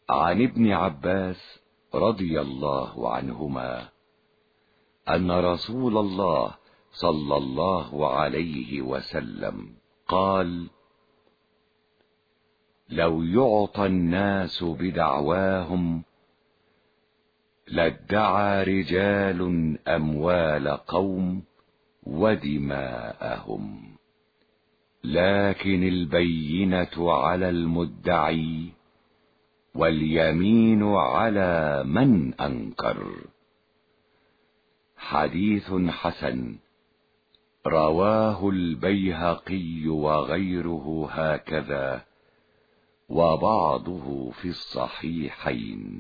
عن ابن عباس رضي الله عنهما أن رسول الله صلى الله عليه وسلم قال: لو يعطى الناس بدعواهم لادعى رجال أموال قوم ودماءهم، لكن البينة على المدعي واليمين على من أنكر. حديث حسن، رواه البيهقي وغيره هكذا، وبعضه في الصحيحين.